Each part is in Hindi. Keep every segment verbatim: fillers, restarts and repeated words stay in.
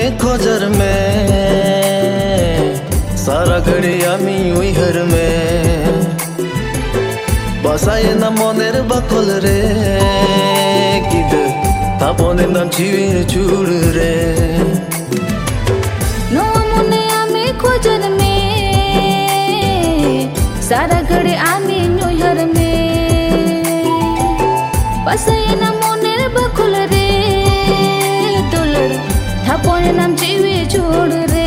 खोजर में सारा घड़ी आमी उइहर में बसाए ना मनेर बाखल रे गिद तापने नाम चिविर चूड़ रे नो मने आमी खोजर में सारा घड़ी आमी उइहर में बसाए ना मनेर बाखल रे दुलड़ थापने नाम चिविर चूड़ रे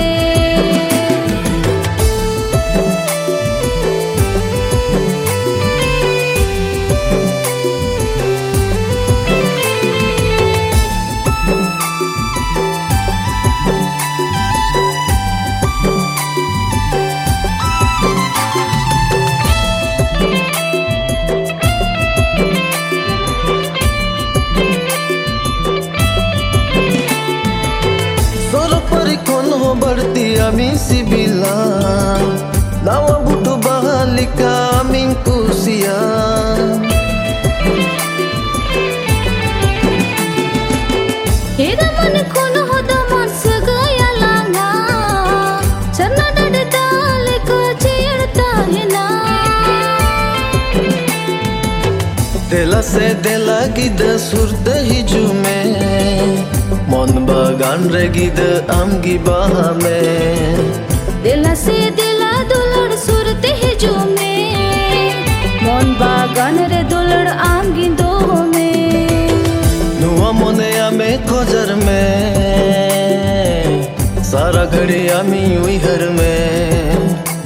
बढ़ती आमी सिबिला नावा बुटो बहालिका आमी कुसिया हेरा मन कोन होदा मन सगया लांगा चरना डडे ताले को चिड़ता है ना देला से देला गिद सुरत हिजू में मन बागान रे गिद आमगी बाहा में दिला से दिला दुलड़ सुरते हिजू में मन बागान रे दुलड़ आमगी दो में नुआ मने आमे खोजर में सारा घड़ी आमी उइहर में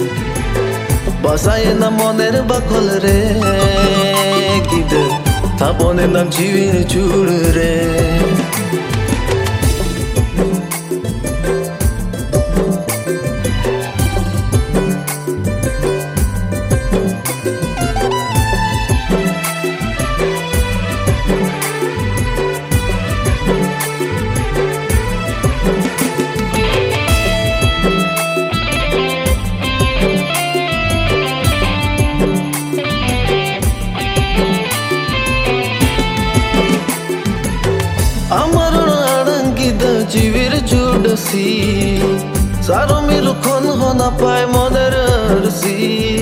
बसाए ना मनेर बाखल रे गिद तापने नाम चिविर चूड़ रे चिविर चूड़सी सारो मिलु खन होना पाए मनेर रसी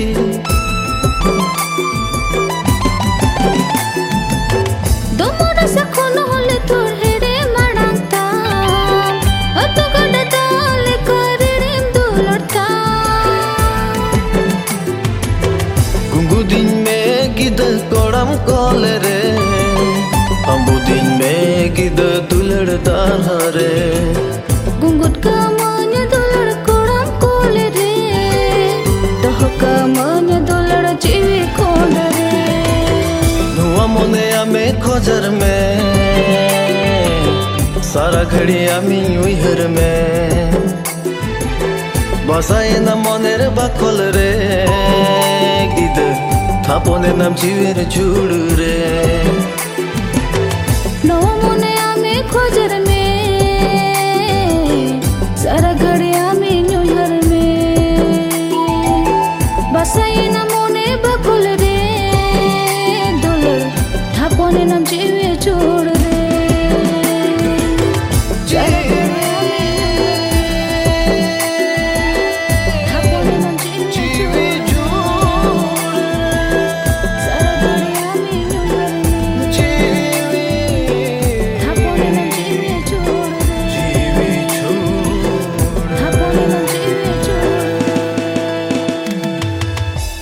दोमोरा सा खन होले तोर हेरे माड़ांता अतो गडता ले करेम दुलड़ता गुंगु दिन में गिद कोड़म कोले रे अम्बु दिन में गिद दुलड़ता रे गुंगुट का मन दुलड़ कोड़म कोले रे तह का मन दुलड़ चिवी कोड रे नुआ मने आमे खोजर में सारा घड़ी आमी उइहर में बसाए ना मनेर बाखल रे गिद थापने नाम चिविर चूड़ रे नो मने आमे खोजर